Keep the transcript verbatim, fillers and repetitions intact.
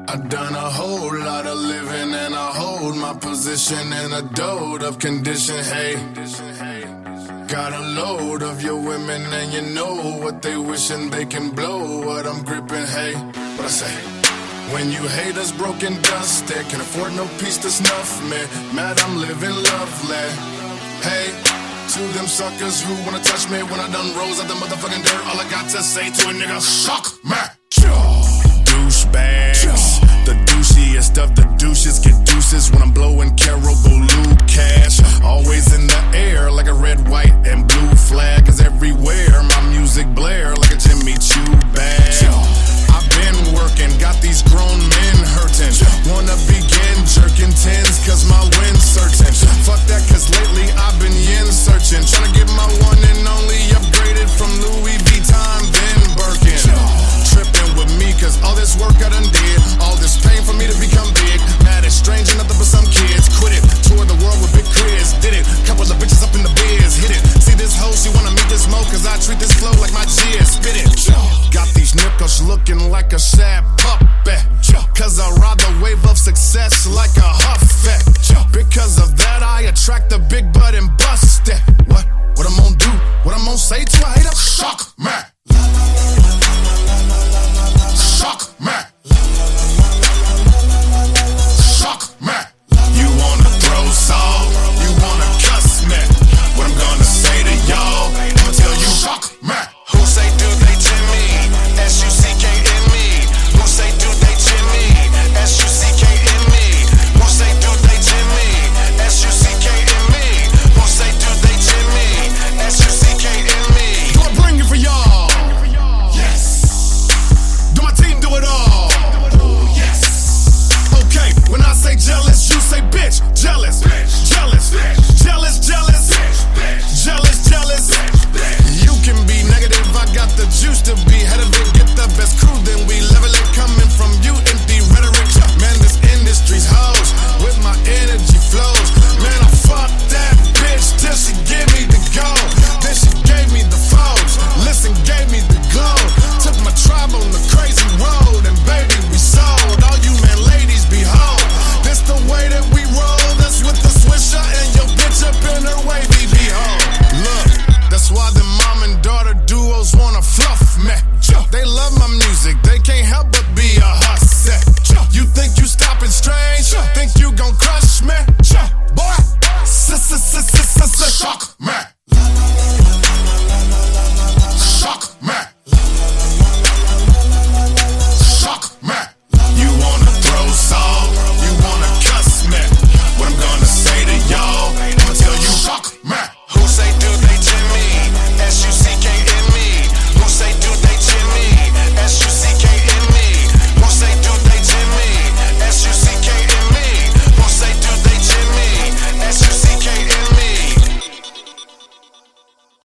I done a whole lot of living and I hold my position in a dote of condition, hey. Got a load of your women and you know what they wishing they can blow what I'm gripping, hey. What I say? When you haters broken dust, they can afford no piece to snuff me. Mad I'm living lovely, hey. To them suckers who wanna touch me when I done rose out the motherfucking dirt, all I got to say to a nigga, suck me. Douchebags, the douchiest of the douches get deuces when I'm blowing Caribou cash. Always in the air like a red, white, and blue flag is everywhere. My music blare like a Jimmy Choo bag. I've been working, got these grown men hurting. Wanna begin jerking tens cause my win's certain. Fuck that cause lately I've been yen searching. Tryna get my one and only upgraded from Louis Vuitton then Birkin. Tripping with me cause all this work I done did, all this pain for me to become big. Mad it's strange and nothing but some kids. Quit it, tour the world with big Chris. Did it, couple of bitches up in the biz. Hit it, see this hoe, she wanna meet this mo cause I treat this flow like my jizz. Spit it, got these nipples looking like a sad puppet. Cause I ride the wave of success like a Huffet. Because of that I attract the big butt and bust it. What, what I'm gonna do, what I'm gonna say to a hater? Suck me.